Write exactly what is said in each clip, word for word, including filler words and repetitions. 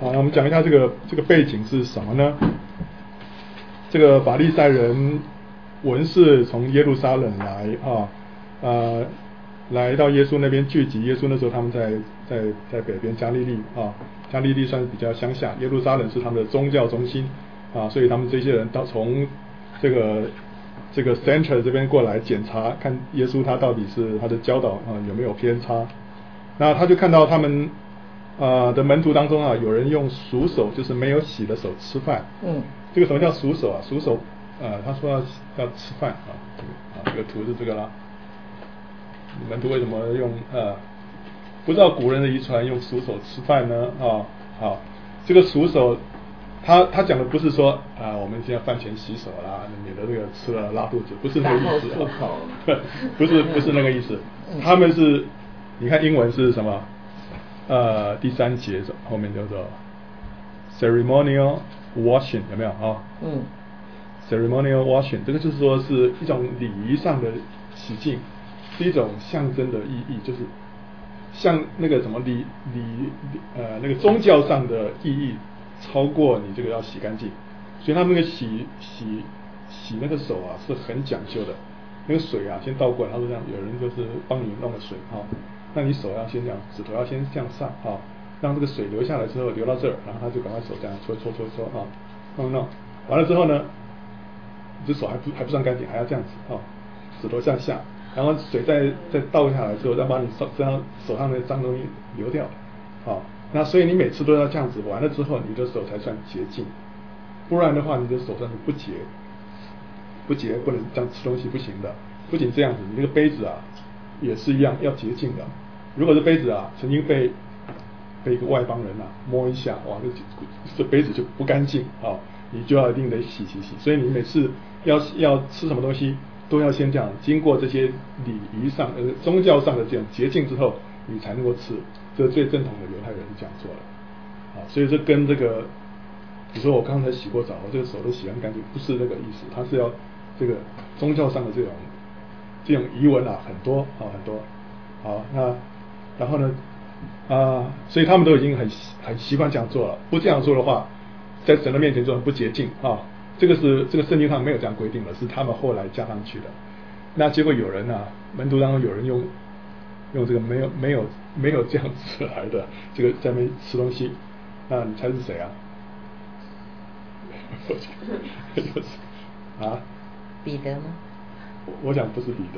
好，那我们讲一下这个这个背景是什么呢？这个法利赛人文士从耶路撒冷来啊，呃，来到耶稣那边聚集。耶稣那时候他们在在在北边加利利啊，加利利算是比较乡下，耶路撒冷是他们的宗教中心啊，所以他们这些人到从这个这个 center 这边过来检查，看耶稣他到底是他的教导啊有没有偏差。那他就看到他们呃的门徒当中啊，有人用熟手，就是没有洗的手吃饭。嗯，这个什么叫熟手啊？熟手，呃，他说要要吃饭啊，这个啊，这个图是这个啦。门徒为什么用呃，不知道古人的遗传用熟手吃饭呢？啊，好，这个熟手，他他讲的不是说啊、呃，我们现在饭前洗手啦，免得这个吃了拉肚子，不是那个意思啊，不是不是那个意思，他们是，你看英文是什么？呃，第三节后面叫做 ceremonial washing 有没有啊？嗯 ，ceremonial washing 这个就是说是一种礼仪上的洗净，是一种象征的意义，就是像那个什么礼礼呃那个宗教上的意义超过你这个要洗干净，所以他们那个洗洗洗那个手啊是很讲究的，那个水啊先倒过来，他说这样有人就是帮你弄个水哈。那你手要先这样，指头要先向上啊，让这个水流下来之后流到这儿，然后他就赶快手这样搓搓搓搓啊，弄弄，完了之后呢，你这手还不还不算干净，还要这样子啊，指头向下，然后水再再倒下来之后，再把你手这样手上的脏东西流掉，好，那所以你每次都要这样子，完了之后你的手才算洁净，不然的话你的手上是不洁，不洁不能这样吃东西不行的，不仅这样子，你这个杯子啊也是一样要洁净的。如果这杯子啊曾经被被一个外邦人啊摸一下，哇，这这杯子就不干净啊，你就要一定得洗洗洗。所以你每次要要吃什么东西，都要先这样，经过这些礼仪上呃宗教上的这种洁净之后，你才能够吃。这是最正统的犹太人这样做的，啊，所以这跟这个，你说我刚才洗过澡，我这个手都洗完干净，不是那个意思，它是要这个宗教上的这种这种仪文啊很多啊很多，好那。然后呢，啊、呃，所以他们都已经很很习惯这样做了。不这样做的话，在神的面前做不洁净啊。这个是这个圣经上没有这样规定的，是他们后来加上去的。那结果有人啊，门徒当中有人用用这个没有没有没有这样子来的这个在那边吃东西，那你猜是谁啊？啊？ 彼得吗？ 我我想不是彼得。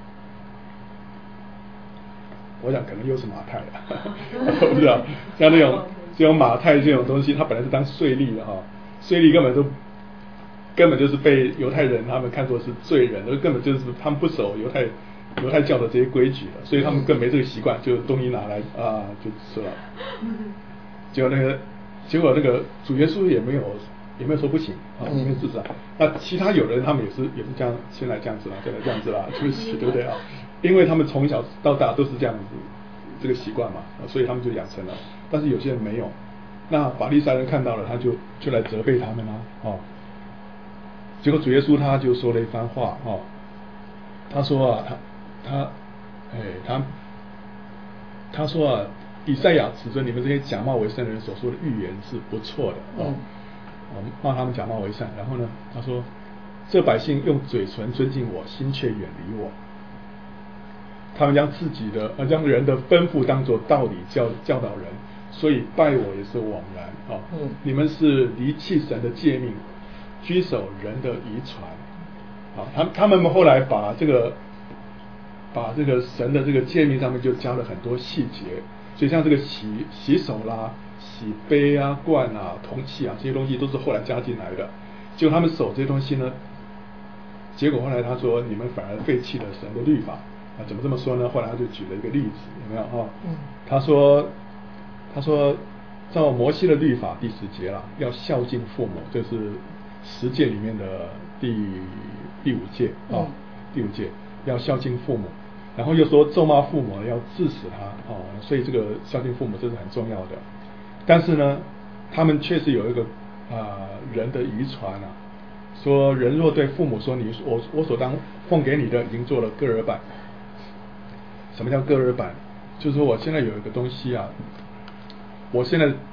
我想可能又是马太了，我不知道，像那种这种马太这种东西，它本来是当税吏的哈，税吏根本都根本就是被犹太人他们看作是罪人，而根本就是他们不守犹太犹太教的这些规矩的，所以他们更没这个习惯，就东西拿来啊就吃了。结果那个结果那个主耶稣也没有也没有说不行啊，也没有制止啊。那其他有人他们也是也是这样，先来这样子啦，再来这样子啦，对不起，对不对啊？因为他们从小到大都是这样子这个习惯嘛，所以他们就养成了。但是有些人没有，那法利赛人看到了，他就就来责备他们啦，哦。结果主耶稣他就说了一番话，哦，他说啊，他他，哎，他他说啊，以赛亚指着你们这些假冒为善的人所说的预言是不错的，哦，我们骂他们假冒为善，然后呢，他说，这百姓用嘴唇尊敬我，心却远离我。他们将自己的呃将人的吩咐当作道理教教导人，所以拜我也是枉然啊！嗯，你们是离弃神的诫命，居守人的遗传啊！他他们后来把这个把这个神的这个诫命上面就加了很多细节，所以像这个洗洗手啦、洗杯啊、罐啊、铜器啊这些东西都是后来加进来的。结果他们守这些东西呢，结果后来他说你们反而废弃了神的律法。啊，怎么这么说呢？后来他就举了一个例子，有没有啊？嗯，他说，他说，照摩西的律法第十节了，要孝敬父母，这是十诫里面的第第五诫啊，嗯、第五诫要孝敬父母，然后又说咒骂父母要治死他哦，所以这个孝敬父母这是很重要的。但是呢，他们确实有一个啊、呃、人的遗传啊，说人若对父母说你我我所当奉给你的已经做了割耳板。什么叫割耳板？就是说我现在有一个东西啊，我现在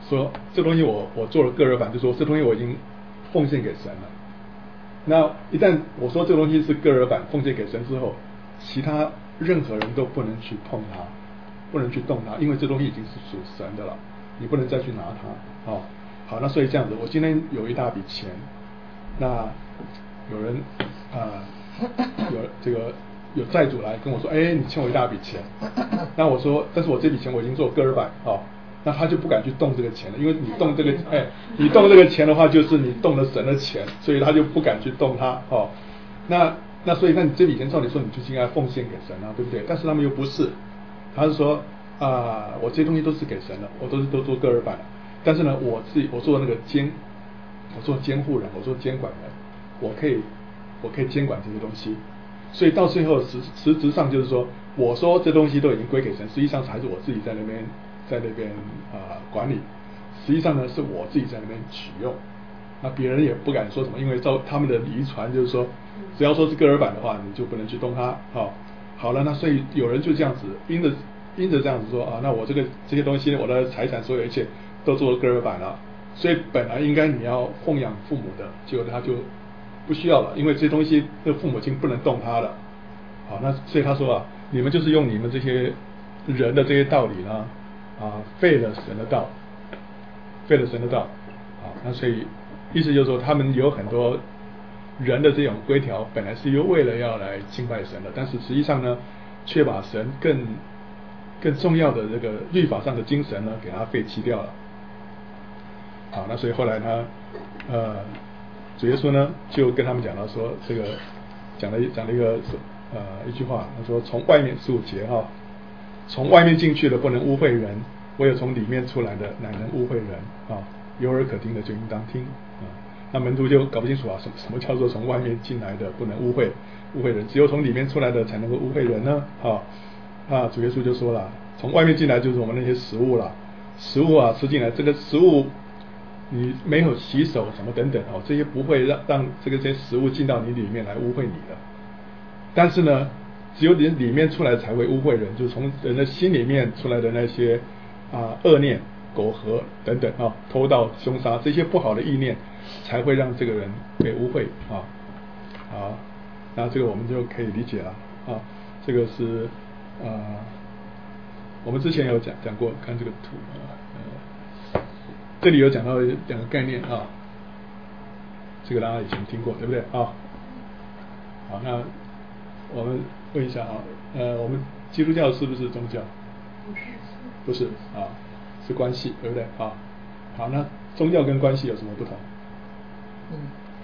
说这东西我我做了个人版，就说这东西我已经奉献给神了。那一旦我说这个东西是个人版奉献给神之后，其他任何人都不能去碰它，不能去动它，因为这东西已经是属神的了，你不能再去拿它。哦，好，那所以这样子，我今天有一大笔钱，那有人啊、呃、有这个有债主来跟我说，哎，你欠我一大笔钱，那我说，但是我这笔钱我已经做个人版，哦。那他就不敢去动这个钱了，因为你动这个，哎，你动这个钱的话，就是你动了神的钱，所以他就不敢去动它，哦。那那所以，那你这笔钱照理说你就应该奉献给神啊，对不对？但是他们又不是，他是说啊、呃，我这些东西都是给神的，我都是都做个人版的，但是呢，我自己我做那个监，我做监护人，我做监管人，我可以我可以监管这些东西，所以到最后实实质上就是说，我说这东西都已经归给神，实际上还是我自己在那边。在那边啊、呃、管理，实际上呢是我自己在那边取用，那别人也不敢说什么，因为照他们的遗传就是说，只要说是个人版的话，你就不能去动它。好、哦，好了，那所以有人就这样子，因着因着这样子说啊，那我这个这些东西，我的财产所有一切都做个人版了，所以本来应该你要奉养父母的，结果他就不需要了，因为这些东西这父母亲不能动它了。好，那所以他说啊，你们就是用你们这些人的这些道理呢。啊，废了神的道，废了神的道，啊，那所以意思就是说，他们有很多人的这种规条，本来是又为了要来敬拜神的，但是实际上呢，却把神更更重要的这个律法上的精神呢，给它废弃掉了。好，那所以后来呢，呃，主耶稣呢就跟他们讲到说，这个讲了讲了一个呃一句话，他说从外面十五节哈。从外面进去的不能污秽人，唯有从里面出来的乃能污秽人啊！有耳可听的就应当听啊！那门徒就搞不清楚啊，什什么叫做从外面进来的不能污秽污秽人？只有从里面出来的才能够污秽人呢？啊啊！主耶稣就说了，从外面进来就是我们那些食物了，食物啊吃进来，这个食物你没有洗手什么等等哦，这些不会让让这个这些食物进到你里面来污秽你的。但是呢，只有人里面出来才会污秽人，就是从人的心里面出来的那些啊恶念、苟合等等啊，偷盗、凶杀这些不好的意念，才会让这个人被污秽啊。好，那这个我们就可以理解了啊。这个是啊、呃，我们之前有讲讲过，看这个图啊，呃，这里有讲到两个概念啊，这个大家以前听过，对不对啊？好，那我们问一下啊，呃，我们基督教是不是宗教？不是，不是啊，是关系，对不对啊？好，那宗教跟关系有什么不同？ 嗯，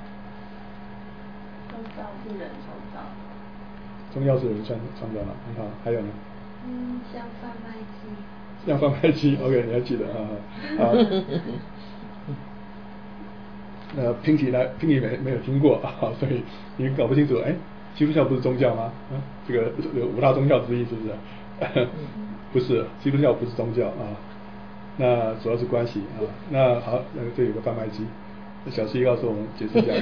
宗教是人创造的。 宗教是人创创造的，很好。还有呢？ 嗯，像贩卖机。 像贩卖机 ，OK， 你还记得啊？啊。那 Pinky 来 ，Pinky 没没有听过啊，所以你搞不清楚。哎，基督教不是宗教吗？啊，这个这个五大宗教之一是不是？不是，基督教不是宗教啊。那主要是关系啊。那好，那这有个贩卖机，小七告诉我们解释一下。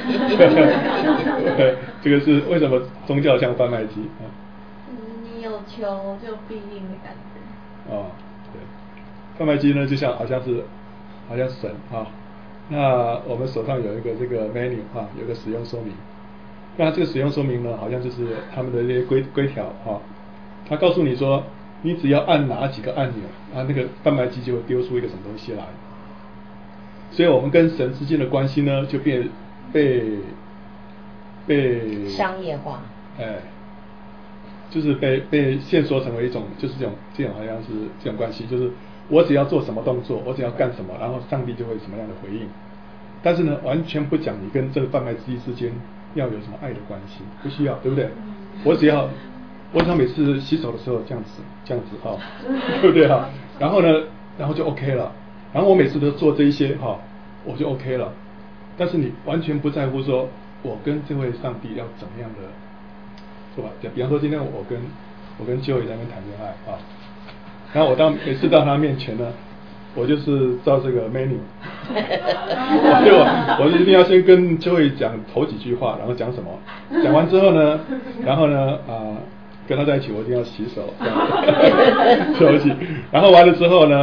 这个是为什么宗教像贩卖机啊？ 你有求就必应的感觉。 哦，对，贩卖机呢就像好像是好像神啊。那我们手上有一个这个 menu 啊，有个使用说明。那这个使用说明呢，好像就是他们的这些规规条啊。他告诉你说，你只要按哪几个按钮，啊，那个贩卖机就会丢出一个什么东西来。所以我们跟神之间的关系呢，就变被被商业化。 哎，就是被被限缩成为一种，就是这种这种好像是这种关系，就是我只要做什么动作，我只要干什么，然后上帝就会什么样的回应。但是呢，完全不讲你跟这个贩卖机之间要有什么爱的关系，不需要，对不对？我只要我只要每次洗手的时候这样子这样子哈、哦，对不对哈？然后呢，然后就 OK 了。然后我每次都做这一些哈、哦，我就 OK 了。但是你完全不在乎说我跟这位上帝要怎么样的，是吧？比方说今天我跟我跟Joey在那边谈恋爱啊，然后我到每次到他面前呢，我就是照这个 menu， 我就我就一定要先跟Joey讲头几句话，然后讲什么，讲完之后呢，然后呢啊、呃、跟他在一起我一定要洗手，洗手洗，然后完了之后呢，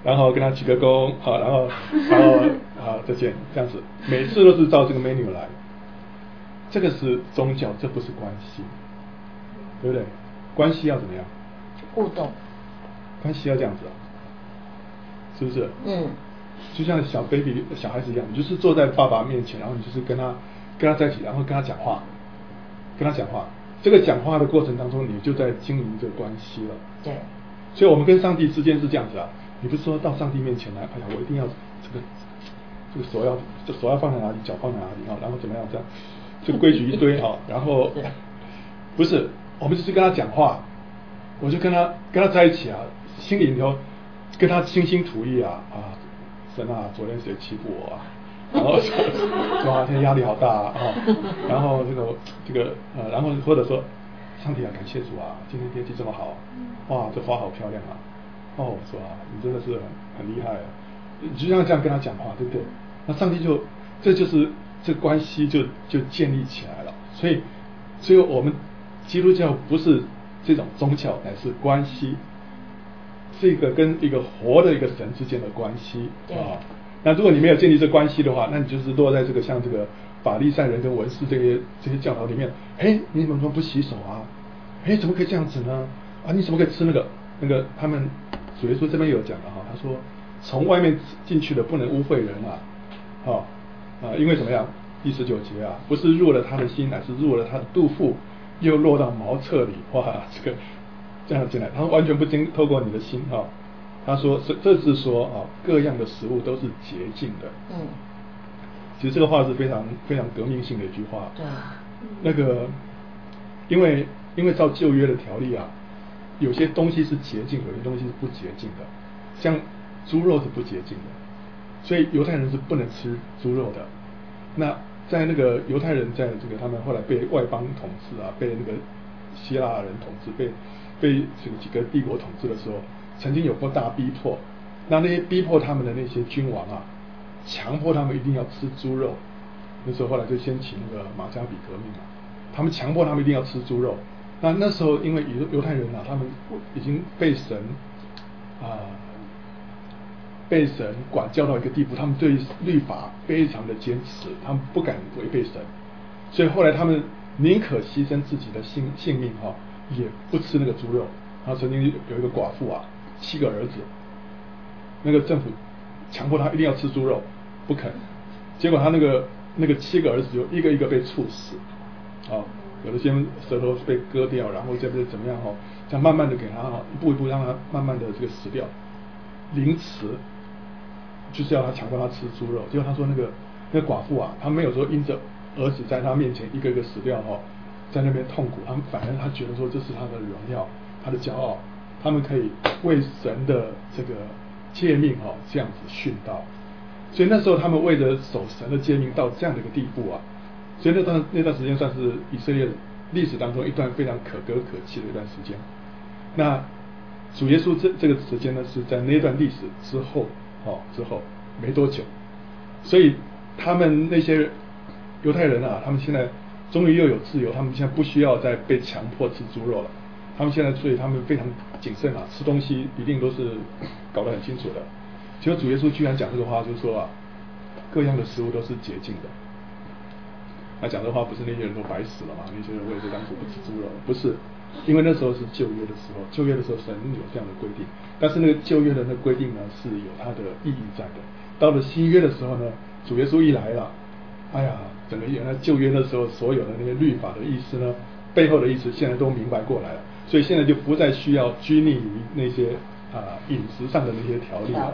然后跟他鞠个躬，好，然后然后好再见，这样子，每次都是照这个 menu 来。这个是宗教，这不是关系，对不对？关系要怎么样？ 互动。 关系要这样子啊，是不是？ 嗯。 就像小 baby 小孩子一样，你就是坐在爸爸面前，然后你就是跟他跟他在一起，然后跟他讲话，跟他讲话。这个讲话的过程当中，你就在经营这个关系了。 对。 所以我们跟上帝之间是这样子啊，你不是说到上帝面前来，哎呀，我一定要这个这个手要这手要放在哪里，脚放在哪里啊，然后怎么样这样，这个规矩一堆啊，然后不是，我们就是跟他讲话，我就跟他跟他在一起啊，心里头跟他倾心吐意啊啊，神啊，昨天谁欺负我啊？然后说哇，现在压力好大啊，然后这个这个呃，然后或者说，上帝啊，感谢主啊，今天天气这么好，哇，这花好漂亮啊，哦，是吧？你真的是很很厉害啊，你就像这样跟他讲话，对不对？那上帝就这就是这关系就就建立起来了。所以，所以我们基督教不是这种宗教，乃是关系，是一个跟一个活的一个神之间的关系啊。那如果你没有建立这关系的话，那你就是落在这个像这个法利赛人跟文士这些这些教导里面。哎，你怎么不洗手啊？哎，怎么可以这样子呢？啊，你怎么可以吃那个那个？他们主耶稣这边有讲的哈，他说从外面进去的不能污秽人啊，啊啊，因为怎么样？第十九节啊，不是入了他的心，乃是入了他的肚腹，又落到茅厕里。哇，这个这样进来，他完全不经透过你的心哈。他说是，这是说啊，各样的食物都是洁净的。嗯，其实这个话是非常非常革命性的一句话。 对。 那个，因为因为照旧约的条例啊，有些东西是洁净，有些东西是不洁净的。像猪肉是不洁净的，所以犹太人是不能吃猪肉的。那在那个犹太人在这个他们后来被外邦统治啊，被那个希腊人统治，被被这个几个帝国统治的时候。曾经有过大逼迫，那那些逼迫他们的那些君王啊，强迫他们一定要吃猪肉。那时候后来就先起那个马加比革命嘛，他们强迫他们一定要吃猪肉。那那时候因为犹犹太人啊，他们已经被神啊、呃、被神管教到一个地步，他们对律法非常的坚持，他们不敢违背神，所以后来他们宁可牺牲自己的性性命哈、哦，也不吃那个猪肉。然后曾经有一个寡妇啊。七个儿子，那个政府强迫他一定要吃猪肉，不肯，结果他那个那个七个儿子就一个一个被处死，啊，有的先舌头被割掉，然后再不怎么样哈，这样慢慢的给他哈，一步一步让他慢慢的这个死掉，凌迟，就是要他强迫他吃猪肉，结果他说那个那个寡妇啊，他没有说因着儿子在他面前一个一个死掉哈，在那边痛苦，他反而他觉得说这是他的荣耀，他的骄傲。他们可以为神的这个诫命哈、哦、这样子殉道，所以那时候他们为了守神的诫命到这样的一个地步啊，所以那段那段时间算是以色列历史当中一段非常可歌可泣的一段时间。那主耶稣这这个时间呢是在那段历史之后哦之后没多久，所以他们那些犹太人啊，他们现在终于又有自由，他们现在不需要再被强迫吃猪肉了。他们现在，所以他们非常谨慎啊，吃东西一定都是搞得很清楚的。结果主耶稣居然讲这个话，就是说啊，各样的食物都是洁净的。他讲这话不是那些人都白死了吗？那些人为了当初不吃猪肉，不是，因为那时候是旧约的时候，旧约的时候神有这样的规定，但是那个旧约的那规定呢是有它的意义在的。到了新约的时候呢，主耶稣一来了，哎呀，整个原来旧约的时候所有的那些律法的意思呢，背后的意思现在都明白过来了。所以现在就不再需要拘泥于那些啊、呃、饮食上的那些条例了。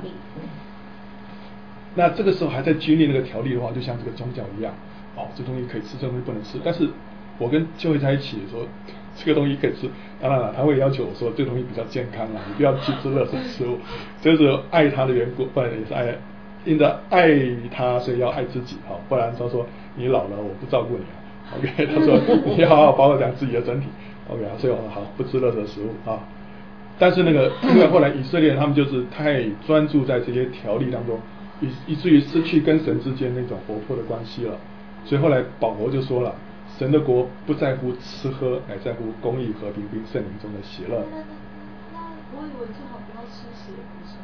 那这个时候还在拘泥那个条例的话，就像这个宗教一样，哦，这东西可以吃，这东西不能吃。但是我跟就会在一起说，这个东西可以吃，当然了，他会要求我说这个东西比较健康啊，你不要去吃垃圾食物。这是爱他的缘故，不然也是爱，因着爱他，所以要爱自己哈、哦，不然他说你老了我不照顾你啊。OK， 他说你要好好保养自己的身体。OK 啊，所以我们好不吃垃圾食物啊。但是那个，因为后来以色列人他们就是太专注在这些条例当中，以以至于失去跟神之间那种活泼的关系了。所以后来保罗就说了，神的国不在乎吃喝，乃在乎公义、和平并圣灵中的喜乐。 那那那我以为最好不要吃血，不是吗？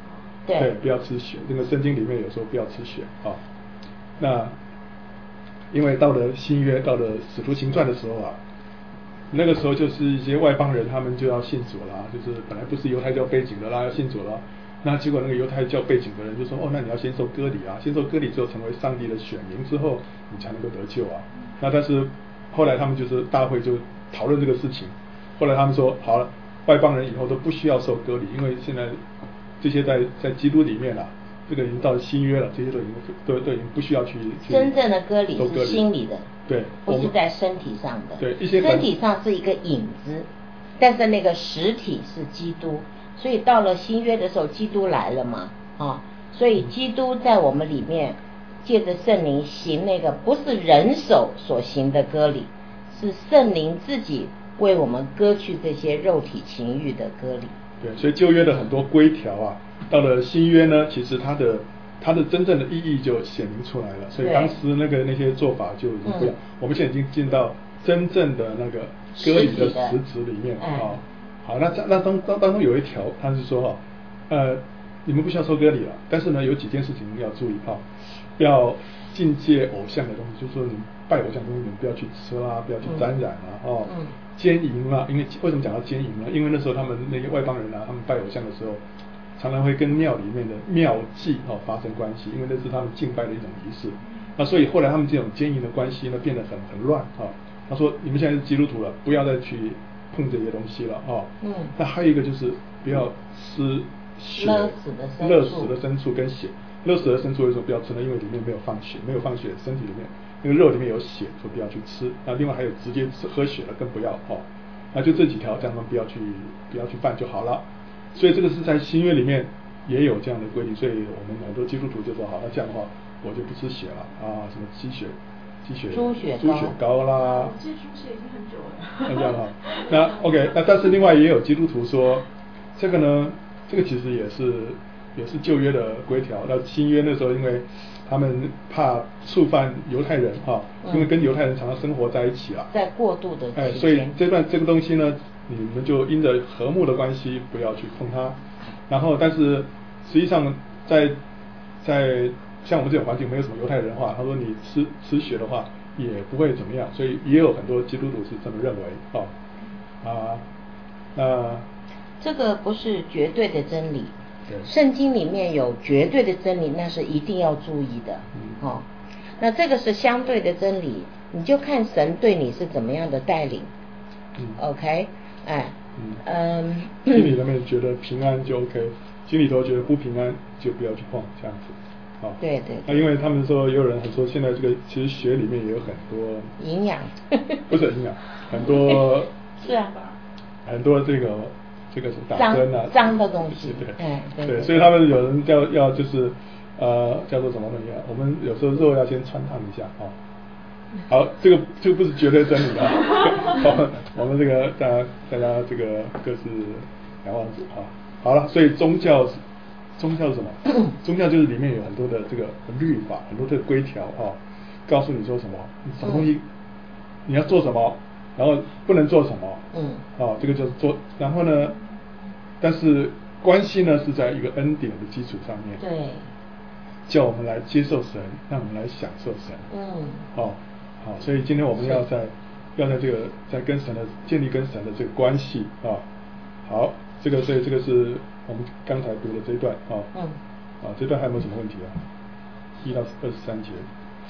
对对，不要吃血。那个圣经里面有说不要吃血啊。那因为到了新约，到了使徒行传的时候啊，那个时候就是一些外邦人他们就要信主了，就是本来不是犹太教背景的啦，要信主了。那结果那个犹太教背景的人就说，哦，那你要先受割礼啊，先受割礼之后成为上帝的选民之后，你才能够得救啊。那但是后来他们就是大会就讨论这个事情，后来他们说，好了，外邦人以后都不需要受割礼，因为现在这些在在基督里面啊，这个已经到了新约了，这些都已经都都已经不需要去去真正的割礼受是心里的， 对， 不是在身体上的。 对，一些身体上是一个影子，但是那个实体是基督。所以到了新约的时候，基督来了嘛，啊，所以基督在我们里面，借着圣灵行那个不是人手所行的割礼，是圣灵自己为我们割去这些肉体情欲的割礼。 对，所以旧约的很多规条啊，到了新约呢，其实它的它的真正的意义就显明出来了。所以当时那个那些做法就已经不一样，嗯、我们现在已经进到真正的那个割礼的实质里面啊。哦好，那那当当当中有一条，他是说哈，呃，你们不需要受割礼了，但是呢，有几件事情要注意哈，不要禁戒偶像的东西，就是说你拜偶像的东西，你们不要去吃啦，不要去沾染啊，哦， 嗯， 奸淫啦，因为为什么讲到奸淫呢？因为那时候他们那些外邦人啊，他们拜偶像的时候，常常会跟庙里面的庙祭哦发生关系，因为那是他们敬拜的一种仪式。那所以后来他们这种奸淫的关系呢，变得很很乱啊。他说，你们现在是基督徒了，不要再去碰这些东西了哦。嗯。那还有一个就是不要吃血， 勒死的牲畜， 勒死的牲畜跟血。勒死的牲畜为什么不要吃呢？因为里面没有放血，没有放血，身体里面那个肉里面有血，所以不要去吃。那另外还有直接吃喝血的更不要哦。那就这几条，这样不要去不要去犯就好了。所以这个是在新约里面也有这样的规定，所以我们很多基督徒就说好，那这样的话我就不吃血了啊，什么鸡血。鸡血、 猪血猪血糕啦， 我记得猪血已经很久了。 那这样哈，那 OK， 那但是另外也有基督徒说，这个呢，这个其实也是也是旧约的规条。那新约那时候，因为他们怕触犯犹太人哈，嗯、因为跟犹太人常常生活在一起了， 在过渡的期间， 哎，所以这段这个东西呢，你们就因着和睦的关系不要去碰它。然后，但是实际上在在像我们这种环境没有什么犹太人的话，他说你吃吃血的话也不会怎么样，所以也有很多基督徒是这么认为哦啊那这个不是绝对的真理， 对， 圣经里面有绝对的真理，那是一定要注意的，嗯、哦，那这个是相对的真理，你就看神对你是怎么样的带领，嗯 ，OK， 哎，嗯，嗯心里里面觉得平安就 OK， 心里头觉得不平安就不要去碰，这样子。 哦，对对。 那因为他们说，也有人很说，现在这个其实血里面也有很多营养， 不是营养，很多是啊， 很多这个这个什么打针啊， 脏的东西， 对， 哎，对对，所以他们有人叫要就是呃叫做什么东西啊？我们有时候肉要先穿烫一下啊。好，这个这个不是绝对真理啊，我们这个大家大家这个各是两望子啊。好了，所以宗教。宗教是什么？宗教就是里面有很多的这个律法，很多的规条啊，告诉你说什么，什么东西你要做什么，然后不能做什么，嗯，啊，这个就是做。然后呢，但是关系呢是在一个恩典的基础上面， 对， 叫我们来接受神，让我们来享受神，嗯，好，好，所以今天我们要在要在这个在跟神的建立跟神的这个关系啊，好，这个所以这个是。我们刚才读的这一段啊，嗯，啊，这段还有没有什么问题啊？一到二十三节，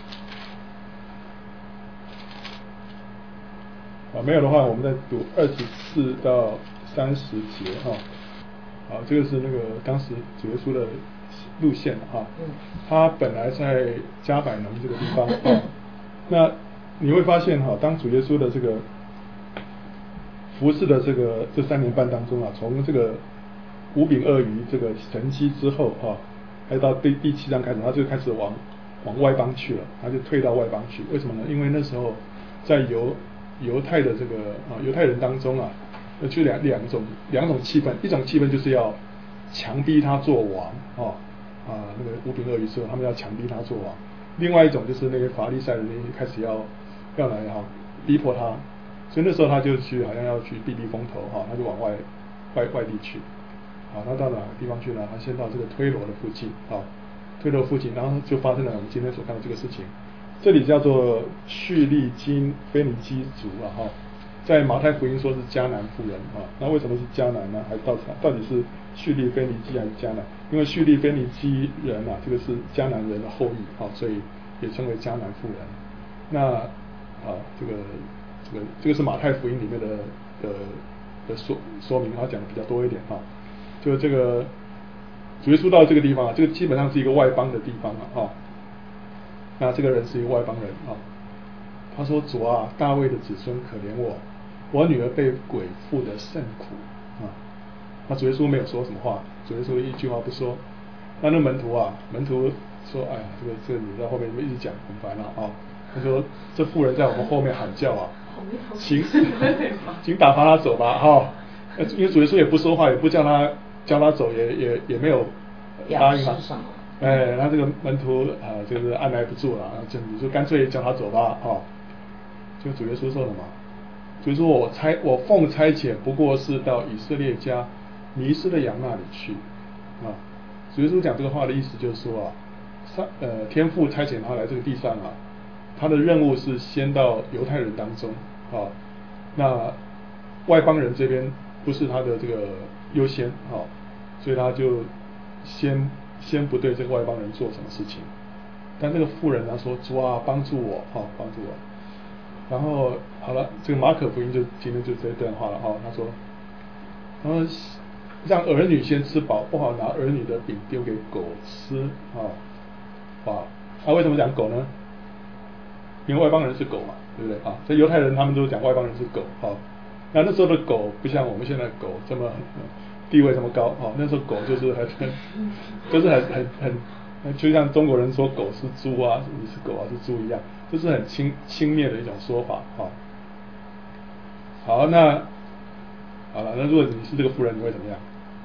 啊，没有的话，我们再读二十四到三十节哈。啊，这个是那个当时主耶稣的路线啊，嗯，他本来在加百农这个地方啊，那你会发现哈，当主耶稣的这个服侍的这个这三年半当中啊，从这个五饼二鱼这个神迹之后啊，还到第第七章开始，他就开始往往外邦去了，他就退到外邦去。为什么呢？因为那时候在犹犹太的这个啊犹太人当中啊，就两两种两种气氛，一种气氛就是要强逼他做王啊啊那个五饼二鱼之后，他们要强逼他做王。另外一种就是那些法利赛人开始要要来哈逼迫他，所以那时候他就去好像要去避避风头哈，他就往外外外地去。 好，他到哪个地方去呢？他先到这个推罗的附近，好，推罗附近，然后就发生了我们今天所看的这个事情。这里叫做叙利金腓尼基族啊，哈，在马太福音说是迦南妇人啊，那为什么是迦南呢？还到到底是叙利腓尼基还是迦南？因为叙利腓尼基人啊，这个是迦南人的后裔啊，所以也称为迦南妇人。那啊，这个这个这个是马太福音里面的的的说说明，他讲的比较多一点啊。就这个主耶稣到这个地方啊，这个基本上是一个外邦的地方啊，哈。那这个人是一个外邦人啊，他说：“主啊，大卫的子孙可怜我，我女儿被鬼附的甚苦啊。”那主耶稣没有说什么话，主耶稣一句话不说。那那门徒啊，门徒说：“哎呀，这个这个你在后面一直讲很烦了啊。”他说：“这妇人在我们后面喊叫啊，请请打发他走吧，哈、哦。”因为主耶稣也不说话，也不叫他叫他走，也也也没有答应他。哎，那这个门徒啊、呃，就是按耐不住了，就你就干脆叫他走吧，哦。就主耶稣说了嘛，主耶稣说我差我奉差遣，不过是到以色列家迷失的羊那里去，啊。主耶稣讲这个话的意思就是说啊，上呃天父差遣他来这个地上啊，他的任务是先到犹太人当中啊，那外邦人这边不是他的这个优先啊，所以他就先。先不对这个外邦人做什么事情，但这个妇人呢说：“主啊，帮助我，哈、哦，帮助我。”然后好了，这个马可福音就今天就这段话了哈、哦。他说：“然后让儿女先吃饱，不好拿儿女的饼丢给狗吃啊。”啊，啊，为什么讲狗呢？因为外邦人是狗嘛，对不对啊？这犹太人他们都讲外邦人是狗啊。那那时候的狗不像我们现在的狗这么。地位这么高哦，那时候狗就是很很，就是很很很，就像中国人说狗是猪啊，你是狗啊是猪一样，就是很轻轻蔑的一种说法啊、哦。好，那好了，那如果你是这个妇人，你会怎么样？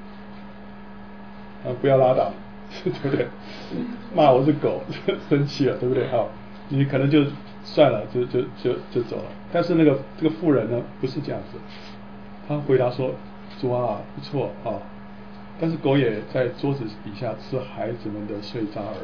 啊，不要拉倒，对不对？骂我是狗，生气了，对不对？好、哦，你可能就算了，就就就就走了。但是那个这个妇人呢，不是这样子，他回答说。主啊，不错啊，但是狗也在桌子底下吃孩子们的碎渣儿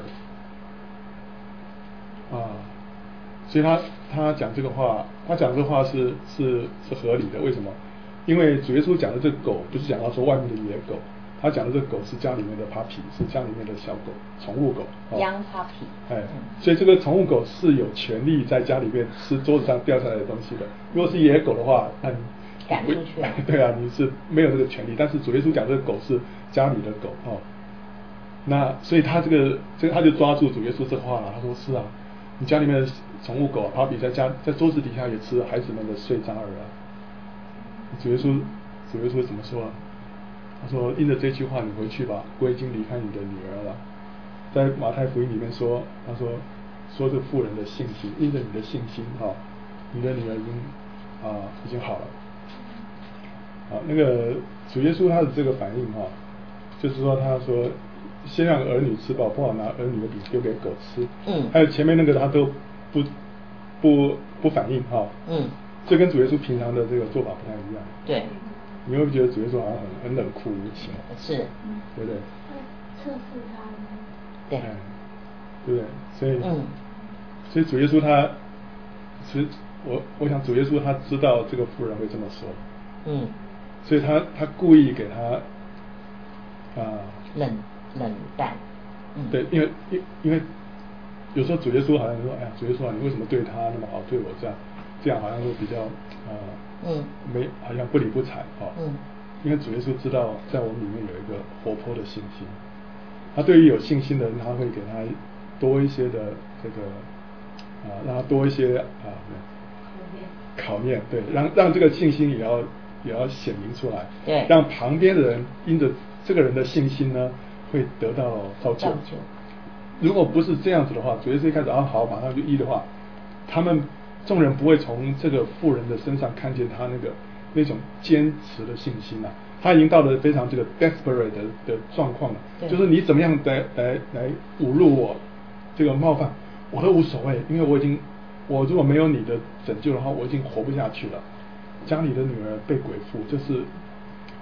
啊，所以他他讲这个话，他讲这个话是是是合理的。为什么？因为主耶稣讲的这个狗不是讲到说外面的野狗，他讲的这个狗是家里面的 puppy， 是家里面的小狗，宠物狗。 Young puppy。 哎，所以这个宠物狗是有权利在家里面吃桌子上掉下来的东西的。如果是野狗的话，那赶出去、啊。 对啊，你是没有这个权利。但是主耶稣讲这个狗是家里的狗哦，那所以他这个这个他就抓住主耶稣这话了。他说是啊，你家里面的宠物狗啊，比在家在桌子底下也吃孩子们的碎渣儿啊。主耶稣主耶稣怎么说啊？他说因着这句话你回去吧，我已经离开你的女儿了。在马太福音里面说，他说说这妇人的信心，因着你的信心哈、哦，你的女儿已经啊已经好了。啊，那个主耶稣他的这个反应哈、哦，就是说他说先让儿女吃饱，不好拿儿女的饼丢给狗吃。 嗯。 还有前面那个他都不不不反应哈。 嗯。 这跟主耶稣平常的这个做法不太一样。 对。 你会不会觉得主耶稣好像很很冷酷无情？ 是。 对不对？ 测试他吗？ 对。 哎，对不对？所以。 嗯。 所以主耶稣他，其实我我想主耶稣他知道这个妇人会这么说。 嗯。 所以他他故意给他啊、呃、 冷冷淡，嗯， 对，因为因因为有时候主耶稣好像说，哎呀，主耶稣啊，你为什么对他那么好，对我这样，这样好像会比较呃嗯没好像不理不睬哦， 嗯， 因为主耶稣知道在我们里面有一个活泼的信心，他对于有信心的人，他会给他多一些的这个啊、呃，让他多一些啊、呃、考验，对，让让这个信心也要。也要显明出来， 对， 让旁边的人因着这个人的信心呢，会得到造就。如果不是这样子的话，主耶稣一开始啊好，马上就医的话，他们众人不会从这个妇人的身上看见他那个那种坚持的信心啊，他已经到了非常这个 desperate 的的状况了，就是你怎么样来来来侮辱我，这个冒犯我都无所谓，因为我已经我如果没有你的拯救的话，我已经活不下去了。家里的女儿被鬼附，这是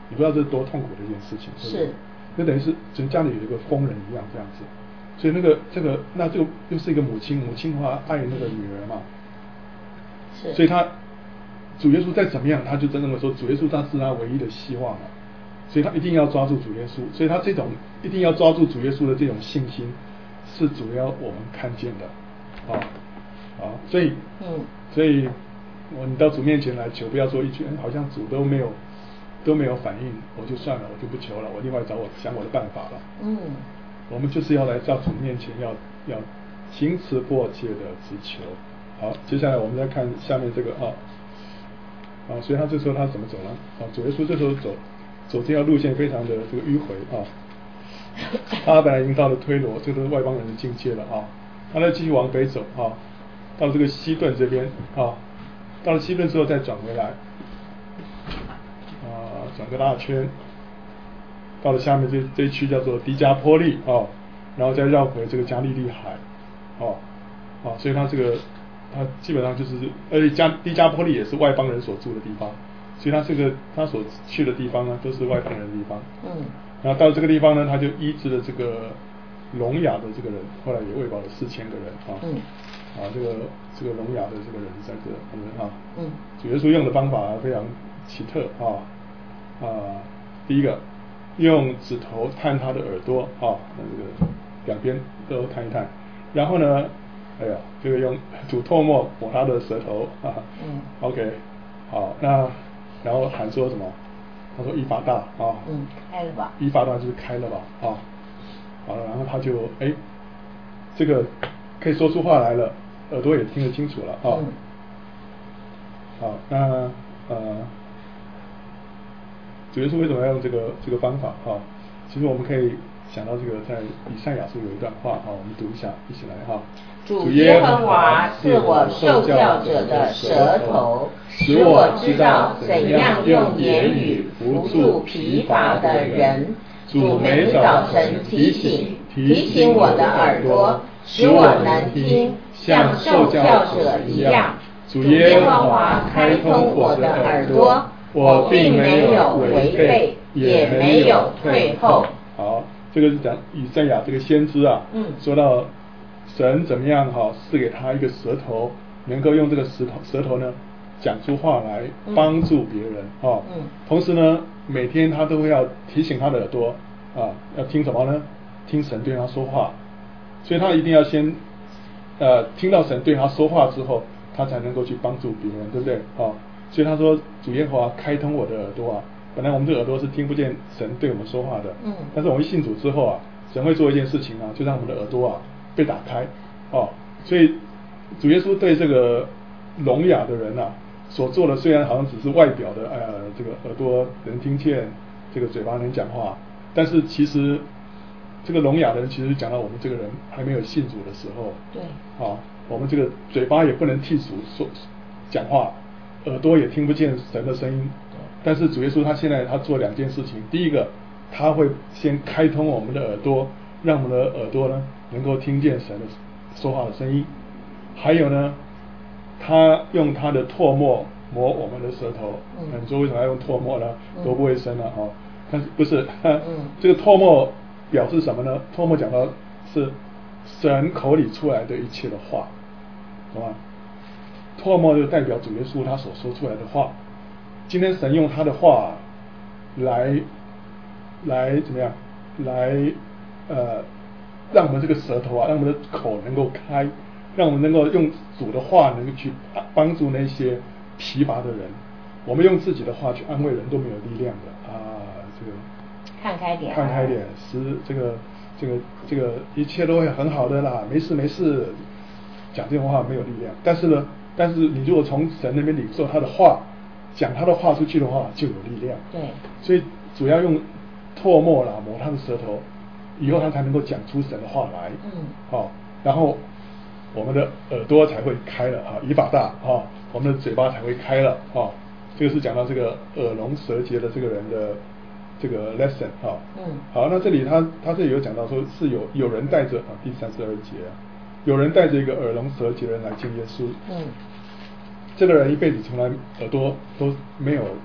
你不知道这是多痛苦的一件事情。 是， 那等于是就家里有一个疯人一样这样子，所以那个这个那这个又是一个母亲，母亲的话爱那个女儿嘛， 是， 所以他主耶稣再怎么样，他就真正的说主耶稣他是他唯一的希望了，所以他一定要抓住主耶稣，所以他这种一定要抓住主耶稣的这种信心，是主要我们看见的，啊啊，所以嗯， 所以我你到主面前来求，不要说一句，嗯，好像主都没有都没有反应，我就算了，我就不求了，我另外找我想我的办法了。 嗯， 我们就是要来到主面前，要要情辞迫切的直求。好，接下来我们再看下面这个啊啊，所以他这时候他怎么走呢？啊，主耶稣这时候走走这条路线非常的这个迂回啊。他本来已经到了推罗，这都是外邦人的境界了啊。他再继续往北走啊，到了这个西顿这边啊，到了西顿之后再转回来，啊，转个大圈，到了下面这这一区叫做迪加波利啊，然后再绕回这个加利利海，哦，啊，所以他这个他基本上就是，而且加迪加波利也是外邦人所住的地方，所以他这个他所去的地方呢，都是外邦人的地方。嗯。然后到这个地方呢，他就医治了这个聋哑的这个人，后来也喂饱了四千个人啊。嗯。啊，这个这个聋哑的这个人在这个啊。嗯。主耶稣用的方法非常奇特啊啊，第一个用指头探他的耳朵啊，那这个两边都探一探，然后呢，哎呀，这个用吐唾沫抹他的舌头啊。嗯。OK， 好，那然后喊说什么？他说伊法大啊， 嗯，开了吧， 伊法大就是开了吧啊，好了，然后他就哎，这个可以说出话来了，耳朵也听得清楚了啊，嗯、好，那呃，主耶稣为什么要用这个这个方法啊？其实我们可以想到这个在以赛亚书有一段话啊，我们读一下，一起来哈。 主耶和华是我受教者的舌头，使我知道怎样用言语扶助疲乏的人。主每早晨提醒提醒我的耳朵，使我能听，像受教者一样。主耶和华开通我的耳朵，我并没有违背，也没有退后。 好，这个是讲以赛亚这个先知啊，嗯，说到神怎么样哈，赐给他一个舌头，能够用这个舌头舌头呢讲出话来，帮助别人啊。嗯。同时呢，每天他都会要提醒他的耳朵啊，要听什么呢？听神对他说话，所以他一定要先呃听到神对他说话之后，他才能够去帮助别人，对不对？啊，所以他说主耶和华开通我的耳朵啊。本来我们这耳朵是听不见神对我们说话的，嗯，但是我们信主之后啊，神会做一件事情啊，就让我们的耳朵啊被打开，哦，所以主耶稣对这个聋哑的人啊所做的，虽然好像只是外表的，呃，这个耳朵能听见，这个嘴巴能讲话，但是其实这个聋哑的人其实讲到我们这个人还没有信主的时候， 对， 啊，我们这个嘴巴也不能替主说讲话，耳朵也听不见神的声音。但是主耶稣他现在他做两件事情，第一个他会先开通我们的耳朵，让我们的耳朵呢能够听见神的说话的声音，还有呢他用他的唾沫磨我们的舌头。嗯，你说为什么要用唾沫呢？多不卫生啊！哦，但是不是？嗯，这个唾沫表示什么呢？唾沫讲到是神口里出来的一切的话，懂吗？唾沫就代表主耶稣他所说出来的话。今天神用他的话来来怎么样？来呃，让我们这个舌头啊，让我们的口能够开，让我们能够用主的话能够去帮助那些疲乏的人。我们用自己的话去安慰人都没有力量的啊！这个看开点， 看开点，使这个这个这个一切都会很好的啦，没事没事。讲这种话没有力量，但是呢，但是你如果从神那边领受他的话。讲他的话出去的话就有力量， 对， 所以主要用唾沫啦磨他的舌头，以后他才能够讲出神的话来，嗯，好、哦，然后我们的耳朵才会开了啊，以法大啊、哦，我们的嘴巴才会开了啊、哦，这个是讲到这个耳聋舌结的这个人的这个 lesson 啊、哦，嗯，好，那这里他他这里有讲到说是有有人带着啊第三十二节啊，有人带着一个耳聋舌结的人来见耶稣，嗯。这个人一辈子从来耳朵都没有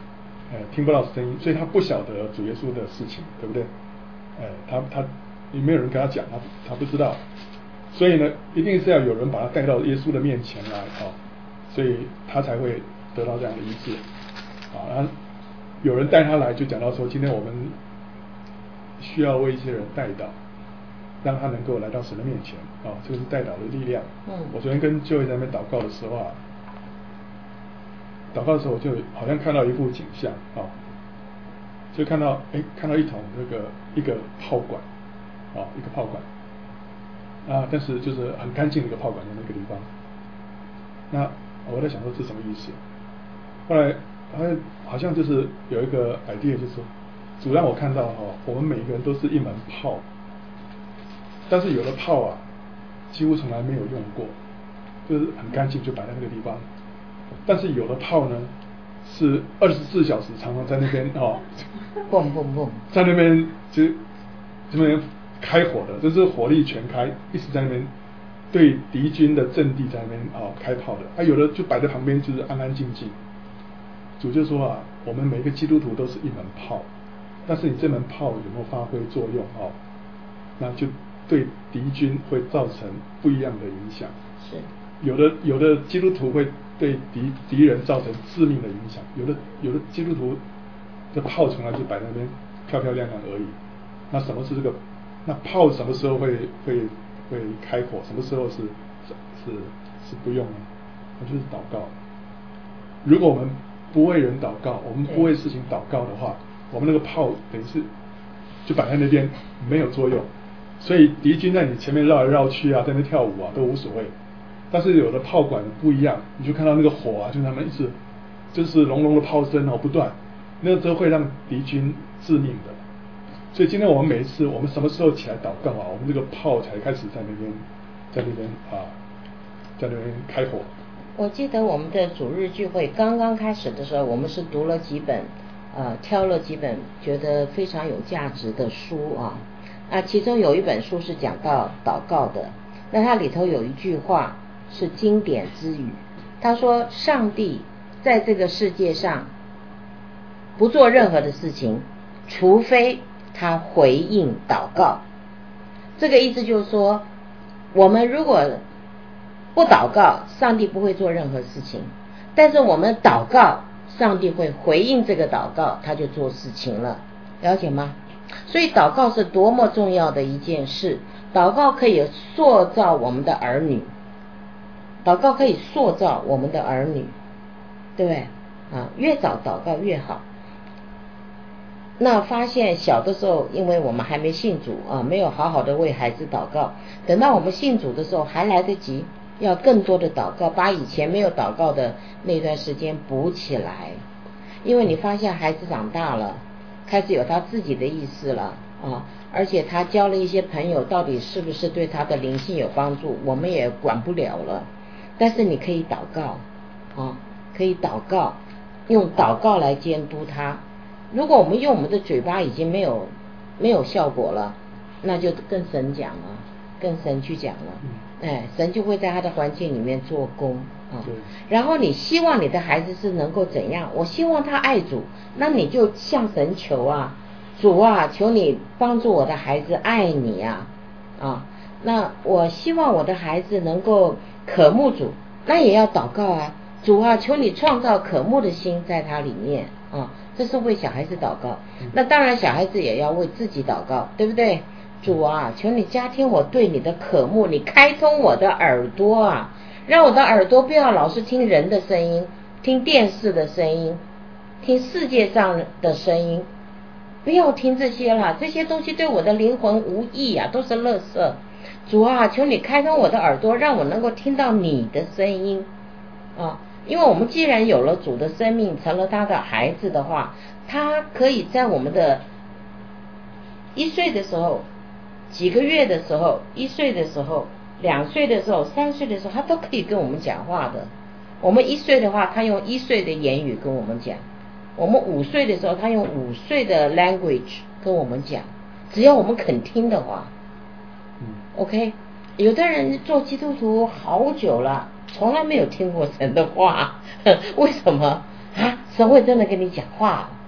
呃听不到声音，所以他不晓得主耶稣的事情，对不对？呃，他他也没有人跟他讲，他他不知道，所以呢，一定是要有人把他带到耶稣的面前来啊、哦，所以他才会得到这样的医治啊。然后有人带他来，就讲到说，今天我们需要为一些人带祷，让他能够来到神的面前啊，这个是带祷的力量。 嗯， 我昨天跟就会在那边祷告的时候啊，祷告的时候我就好像看到一幅景象啊，就看到哎，看到一桶那个一个炮管啊，一个炮管啊，但是就是很干净的一个炮管在那个地方。那我在想说这什么意思？后来好像好像就是有一个 idea， 就是说主让我看到哈、哦，我们每个人都是一门炮，但是有的炮啊，几乎从来没有用过，就是很干净就摆在那个地方。但是有的炮呢，是二十四小时常常在那边哦， 蹦蹦蹦， 在那边就这边开火的，就是火力全开，一直在那边对敌军的阵地在那边哦开炮的。啊，有的就摆在旁边，就是安安静静。主就说啊，我们每一个基督徒都是一门炮，但是你这门炮有没有发挥作用哦？那就对敌军会造成不一样的影响。 是。 有的有的基督徒会对敌敌人造成致命的影响，有的有的基督徒的炮从来就摆在那边漂漂亮亮而已。那什么是这个？那炮什么时候会会会开火？什么时候是是是不用呢？那就是祷告。如果我们不为人祷告，我们不为事情祷告的话，我们那个炮等于是就摆在那边没有作用。所以敌军在你前面绕来绕去啊，在那跳舞啊都无所谓。但是有的炮管不一样，你就看到那个火啊，就他们一直就是隆隆的炮声哦不断，那这会让敌军致命的。所以今天我们每一次，我们什么时候起来祷告啊？我们这个炮才开始在那边，在那边啊，在那边开火。 我记得我们的主日聚会刚刚开始的时候，我们是读了几本，呃，挑了几本觉得非常有价值的书啊。那其中有一本书是讲到祷告的，那它里头有一句话是经典之语，他说：“上帝在这个世界上不做任何的事情，除非他回应祷告。”这个意思就是说，我们如果不祷告，上帝不会做任何事情，但是我们祷告，上帝会回应这个祷告，他就做事情了，了解吗？所以祷告是多么重要的一件事，祷告可以塑造我们的儿女，祷告可以塑造我们的儿女，对不对啊？越早祷告越好。那发现小的时候，因为我们还没信主啊，没有好好的为孩子祷告，等到我们信主的时候还来得及，要更多的祷告，把以前没有祷告的那段时间补起来。因为你发现孩子长大了，开始有他自己的意思了啊，而且他交了一些朋友，到底是不是对他的灵性有帮助，我们也管不了了。但是你可以祷告啊，可以祷告，用祷告来监督他。如果我们用我们的嘴巴已经没有没有效果了，那就跟神讲了，跟神去讲了，哎，神就会在他的环境里面做工啊。然后你希望你的孩子是能够怎样？我希望他爱主，那你就向神求啊，主啊，求你帮助我的孩子爱你啊，啊，那我希望我的孩子能够渴慕主，那也要祷告啊，主啊，求你创造渴慕的心在他里面啊。这是为小孩子祷告，那当然小孩子也要为自己祷告，对不对？主啊，求你加添我对你的渴慕，你开通我的耳朵啊，让我的耳朵不要老是听人的声音，听电视的声音，听世界上的声音，不要听这些了，这些东西对我的灵魂无益啊，都是垃圾。主啊，求你开通我的耳朵，让我能够听到你的声音啊。因为我们既然有了主的生命，成了他的孩子的话，他可以在我们的一岁的时候，几个月的时候，一岁的时候，两岁的时候，三岁的时候，他都可以跟我们讲话的。我们一岁的话，他用一岁的言语跟我们讲；我们五岁的时候，他用五岁的 language 跟我们讲。只要我们肯听的话，嗯 ，OK。有的人做基督徒好久了，从来没有听过神的话，为什么啊？神会真的跟你讲话？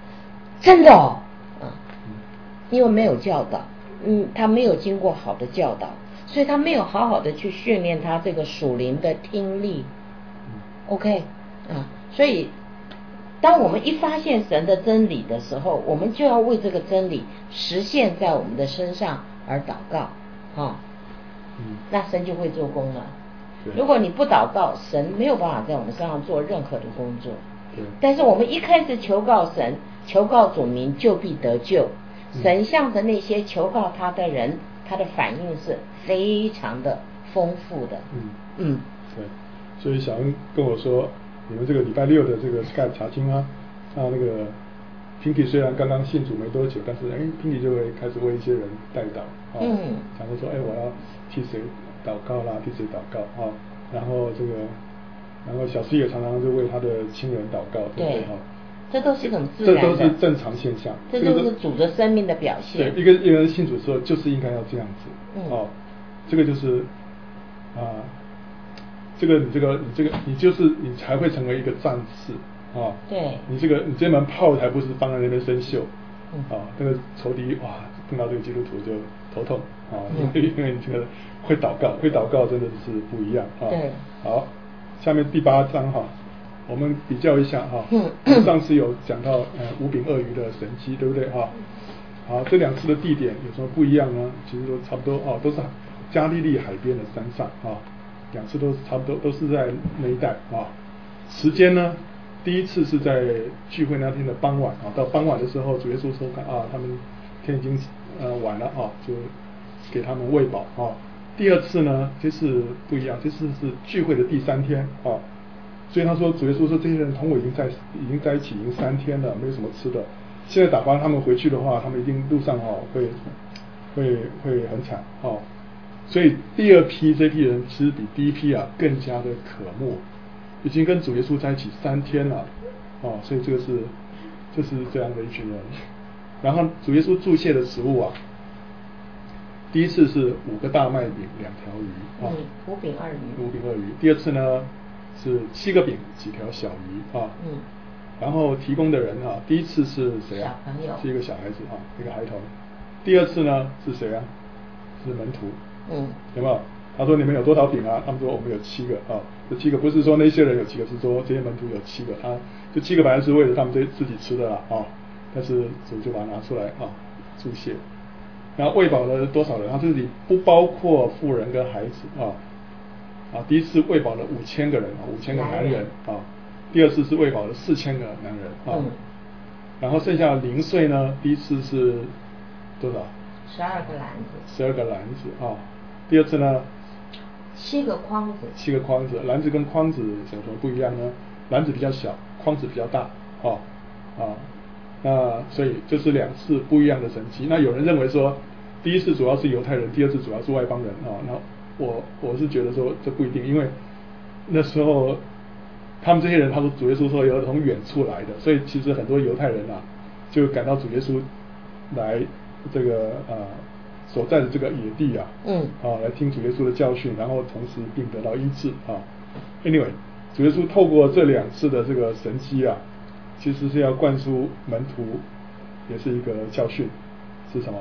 真的哦，啊，因为没有教导，嗯，他没有经过好的教导，所以他没有好好的去训练他这个属灵的听力。OK， 啊，所以当我们一发现神的真理的时候，我们就要为这个真理实现在我们的身上而祷告，啊，嗯，那神就会做工了。如果你不祷告，神没有办法在我们身上做任何的工作。但是我们一开始求告神，求告主名，就必得救。神向着那些求告他的人，他的反应是非常的丰富的。 嗯嗯， 对。所以小恩跟我说，你们这个礼拜六的这个 Skype 查经啊，那那个 Pinky 虽然刚刚信主没多久，但是哎 Pinky 就会开始为一些人代祷啊，嗯，常常说哎我要替谁祷告啦，替谁祷告啊，然后这个。然后小师也常常就为他的亲人祷告，对不对？哈， 这都是一种自然的， 这都是正常现象， 这都是主的生命的表现。 对，一个一个人信主之后，就是应该要这样子。嗯，哦，这个就是啊，这个你这个你这个你就是你才会成为一个战士啊。 对， 你这个你这门炮才不是放在那边生锈。嗯，啊，那个仇敌哇，碰到这个基督徒就头痛啊，因为因为你这个会祷告，会祷告真的是不一样啊。 对， 好。下面第八章哈，我们比较一下哈。嗯。上次有讲到呃五饼二鱼的神迹，对不对哈？好，这两次的地点有什么不一样呢？其实都差不多哦，都是加利利海边的山上啊，两次都是差不多，都是在那一带啊。时间呢，第一次是在聚会那天的傍晚啊，到傍晚的时候，主耶稣说看啊，他们天已经呃晚了啊，就给他们喂饱啊。第二次呢，这次不一样，这次是聚会的第三天啊，所以他说主耶稣说这些人同我已经在已经在一起已经三天了，没有什么吃的，现在打发他们回去的话，他们一定路上哦会会会很惨哦，所以第二批这批人其实比第一批啊更加的渴慕，已经跟主耶稣在一起三天了哦，所以这个是就是这样的一群人，然后主耶稣祝谢的食物啊。第一次是五个大麦饼两条鱼啊， 嗯，五饼二鱼， 五饼二鱼。第二次呢是七个饼几条小鱼啊，嗯，然后提供的人啊，第一次是谁啊？ 小朋友， 是一个小孩子啊，一个孩童。第二次呢是谁啊？是门徒，嗯，有没有？他说你们有多少饼啊？他们说我们有七个啊，这七个不是说那些人有七个，是说这些门徒有七个啊，这七个本来是为了他们自自己吃的啦啊，但是主就把它拿出来啊，祝谢。然后喂饱了多少人？他这里不包括妇人跟孩子啊，啊，第一次喂饱了五千个人啊，五千个男人啊，第二次是喂饱了四千个男人啊，嗯，然后剩下零碎呢，第一次是多少？ 十二个篮子。十二个篮子啊，第二次呢？ 七个筐子。 七个筐子，篮子跟筐子有什么不一样呢？篮子比较小，筐子比较大啊啊。那所以这是两次不一样的神迹。那有人认为说，第一次主要是犹太人，第二次主要是外邦人啊。那我我是觉得说这不一定，因为那时候他们这些人，他说主耶稣说有从远处来的，所以其实很多犹太人啊就赶到主耶稣来这个呃所在的这个野地啊，嗯，啊来听主耶稣的教训，然后同时并得到医治啊。Anyway， 主耶稣透过这两次的这个神迹啊。其实是要灌输门徒，也是一个教训，是什么？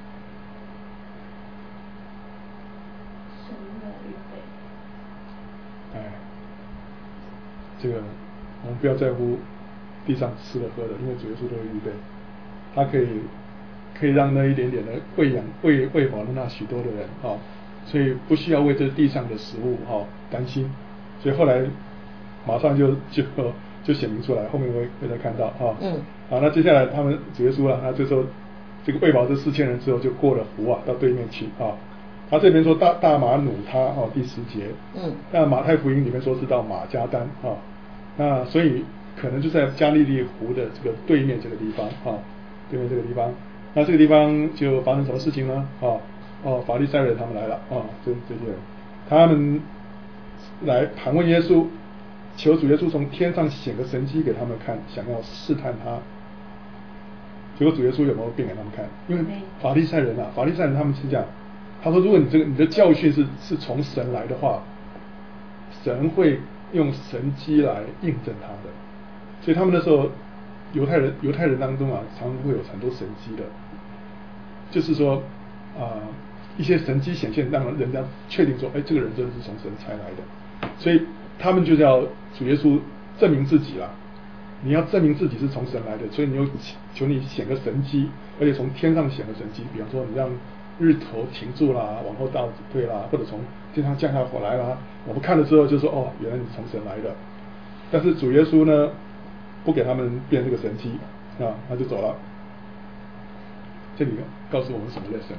神的预备。 哎，这个我们不要在乎地上吃的喝的，因为主耶稣都会预备，他可以可以让那一点点的喂养喂喂饱了那许多的人啊，所以不需要为这地上的食物啊担心，所以后来马上就就。就显明出来，后面会会再看到啊。嗯。好，那接下来他们主耶稣了，那这时候这个喂饱这四千人之后，就过了湖啊，到对面去啊。他这边说大大马努他哦，第十节。嗯。那马太福音里面说是到马加丹啊，那所以可能就在加利利湖的这个对面这个地方啊，对面这个地方。那这个地方就发生什么事情呢？啊哦，法利赛人他们来了啊，这这些人，他们来盘问耶稣。求主耶稣从天上显个神迹给他们看，想要试探他。结果主耶稣有没有变给他们看？因为法利赛人啊，法利赛人他们是这样，他说如果你这个你的教训是是从神来的话，神会用神迹来印证他的。所以他们那时候犹太人犹太人当中啊，常常会有很多神迹的，就是说啊、呃、一些神迹显现，让人家确定说，哎，这个人真的是从神才来的，所以他们就是要主耶稣证明自己啦。你要证明自己是从神来的，所以你又求你显个神迹，而且从天上显个神迹，比方说你让日头停住啦，往后倒退啦，或者从天上降下火来啦，我们看了之后就说，哦，原来你从神来的。但是主耶稣呢，不给他们变这个神迹啊，他就走了。这里告诉我们什么lesson？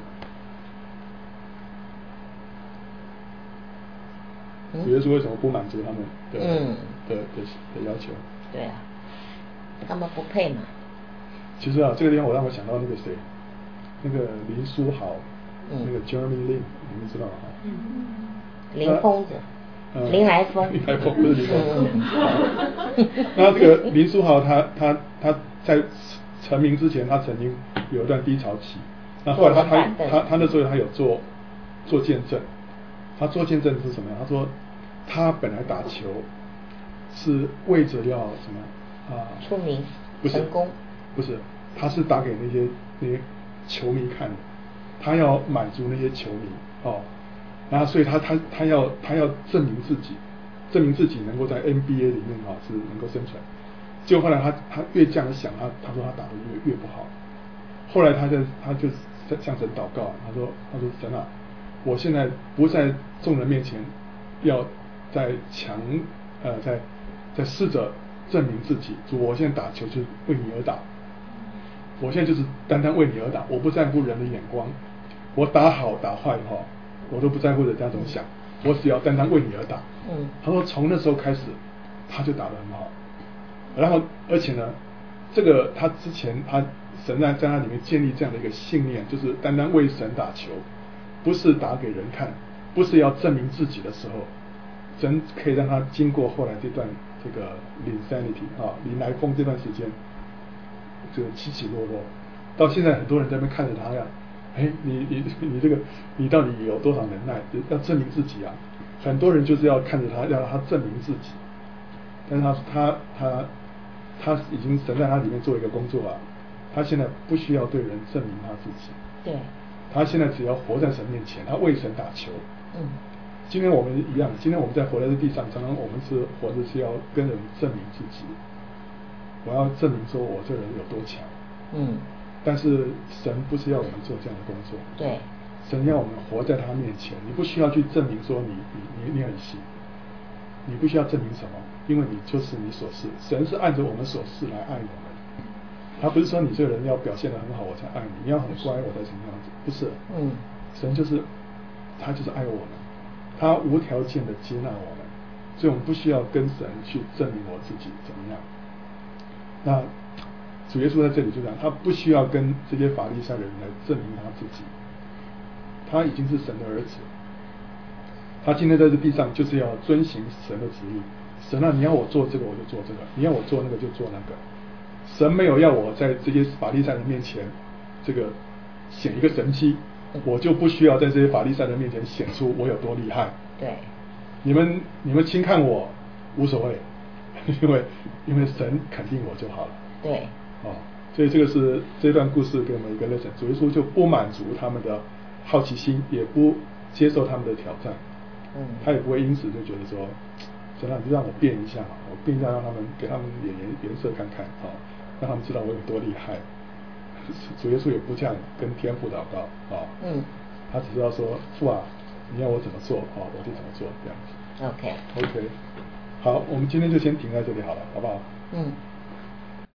嗯、 主耶稣为什么不满足他们的、 嗯、 的的的要求？ 对啊，他们不配嘛。 其实啊，这个地方我让我想到那个谁，那个林书豪， 嗯、 那个 Jeremy Lin， 你们知道吗？ 嗯，林疯子。 呃、 林来疯， 林来疯不是林疯。那这个林书豪他他他在成名之前，他曾经有一段低潮期。那后来他他他他那时候他有做做见证，他做见证是什么呀？他说他本来打球是为着要什么啊？ 出名， 不是成功， 不是，他是打给那些那些球迷看的，他要满足那些球迷哦。然后，所以他他他要他要证明自己，证明自己能够在 N B A 里面哈、哦、是能够生存。结果后来他他越这样想，他他说他打得越越不好。后来他就他就向神祷告，他说他说神啊，我现在不在众人面前要在强呃在在试着证明自己，主我现在打球就是为你而打，我现在就是单单为你而打，我不在乎人的眼光，我打好打坏哈。我都不在乎人家怎么想，我只要单单为你而打。 嗯， 他说从那时候开始，他就打得很好。然后而且呢，这个他之前他神在在他里面建立这样的一个信念，就是单单为神打球，不是打给人看，不是要证明自己的时候，神可以让他经过后来这段这个 insanity 啊林来疯这段时间，这个起起落落，到现在很多人在那边看着他呀。哎，你你你这个你到底有多少能耐？要证明自己啊！很多人就是要看着他，要让他证明自己。但是他他他他已经神在他里面做一个工作啊，他现在不需要对人证明他自己。 对。 他现在只要活在神面前，他为神打球。 嗯。 今天我们一样，今天我们在活在这地上，常常我们是活着是要跟人证明自己。我要证明说我这人有多强。 嗯。 但是神不是要我们做这样的工作， 对， 神要我们活在他面前，你不需要去证明说你你你你很行，你不需要证明什么，因为你就是你所是，神是按着我们所是来爱我们，他不是说你这个人要表现得很好我才爱你，你要很乖我才什么样子，不是， 嗯， 神就是他就是爱我们，他无条件的接纳我们，所以我们不需要跟神去证明我自己怎么样，那。主耶稣在这里就讲，他不需要跟这些法利赛人来证明他自己，他已经是神的儿子，他今天在这地上就是要遵行神的旨意。神啊，你要我做这个我就做这个，你要我做那个就做那个。神没有要我在这些法利赛人面前这个显一个神迹，我就不需要在这些法利赛人面前显出我有多厉害。 对， 你们你们轻看我无所谓，因为因为神肯定我就好了。 对。 哦，所以这个是这段故事给我们一个 lesson， 主耶稣就不满足他们的好奇心，也不接受他们的挑战， 嗯， 他也不会因此就觉得说，神啊，你就让我变一下，我变一下，让他们给他们脸颜颜色看看，啊、哦，让他们知道我有多厉害。主耶稣也不这样跟天父祷告，啊、哦， 嗯， 他只知道说，父啊，你要我怎么做，哦，我就怎么做，这样子。 OK。 OK， 好，我们今天就先停在这里好了，好不好？ 嗯。